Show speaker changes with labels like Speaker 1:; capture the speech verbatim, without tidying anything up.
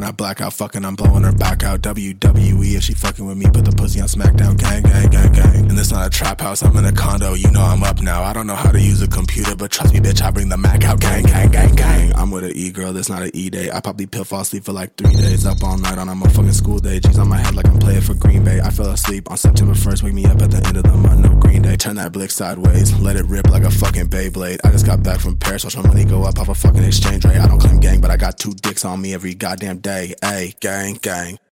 Speaker 1: I black out, fucking, I'm blowing her back out. W W E, if she fucking with me, put the pussy on SmackDown. Gang, gang, gang, gang. And this not a trap house, I'm in a condo, you know I'm up now. I don't know how to use a computer, but trust me, bitch, I bring the Mac out. Gang, gang, gang, gang. I'm with an E-girl, this not an E-day. I probably pill, fall asleep for like three days. Up all night on a motherfucking school day. G's on my head like I'm playing for Green Bay. I fell asleep on September first, wake me up at the end of the month, no Green Day. Turn that blick sideways, let it rip like a fucking Beyblade. I just got back from Paris, watch my money go up off a fucking exchange rate. I don't claim gang, but I got two dicks on me every goddamn day. Ayy, gang, gang.